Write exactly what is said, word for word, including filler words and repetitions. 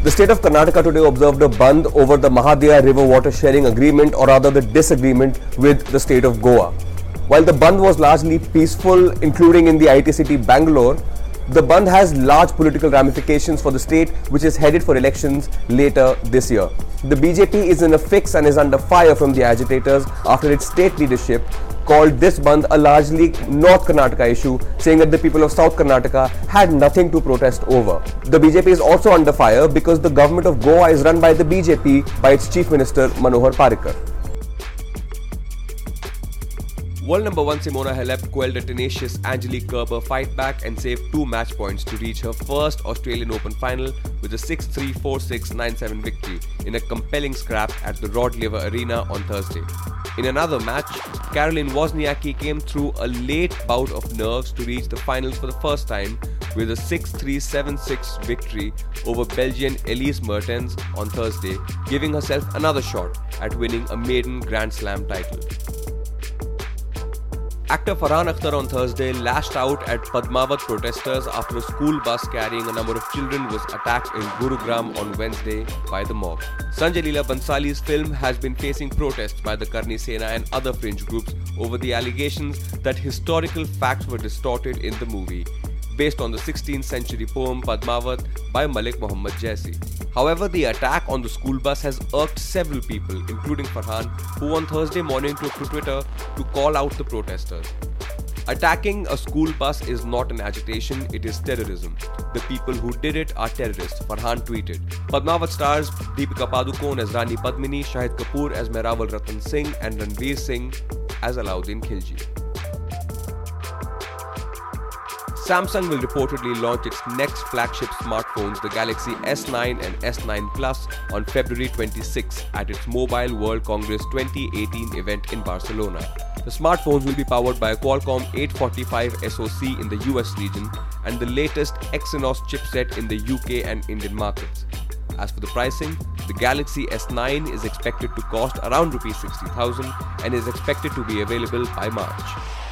The state of Karnataka today observed a bandh over the Mahadaya River water sharing agreement, or rather the disagreement with the state of Goa. While the bandh was largely peaceful, including in the I T city Bangalore, the bandh has large political ramifications for the state, which is headed for elections later this year. The B J P is in a fix and is under fire from the agitators after its state leadership called this bandh a largely North Karnataka issue, saying that the people of South Karnataka had nothing to protest over. The B J P is also under fire because the government of Goa is run by the B J P by its Chief Minister Manohar Parrikar. World number one Simona Halep quelled a tenacious Angelique Kerber fight back and saved two match points to reach her first Australian Open final with a six three, four six, nine seven victory in a compelling scrap at the Rod Laver Arena on Thursday. In another match, Caroline Wozniacki came through a late bout of nerves to reach the finals for the first time with a six three, seven six victory over Belgian Elise Mertens on Thursday, giving herself another shot at winning a maiden Grand Slam title. Actor Farhan Akhtar on Thursday lashed out at Padmavat protesters after a school bus carrying a number of children was attacked in Gurugram on Wednesday by the mob. Sanjay Leela Bansali's film has been facing protests by the Karni Sena and other fringe groups over the allegations that historical facts were distorted in the movie, based on the sixteenth century poem Padmavat by Malik Muhammad Jaisi. However, the attack on the school bus has irked several people, including Farhan, who on Thursday morning took to Twitter to call out the protesters. Attacking a school bus is not an agitation, it is terrorism. The people who did it are terrorists, Farhan tweeted. Padmavat stars Deepika Padukone as Rani Padmini, Shahid Kapoor as Mehrawal Ratan Singh and Ranveer Singh as Alauddin Khilji. Samsung will reportedly launch its next flagship smartphones, the Galaxy S nine and S nine Plus, on February twenty-sixth at its Mobile World Congress twenty eighteen event in Barcelona. The smartphones will be powered by a Qualcomm eight forty-five S O C in the U S region and the latest Exynos chipset in the U K and Indian markets. As for the pricing, the Galaxy S nine is expected to cost around rupees sixty thousand and is expected to be available by March.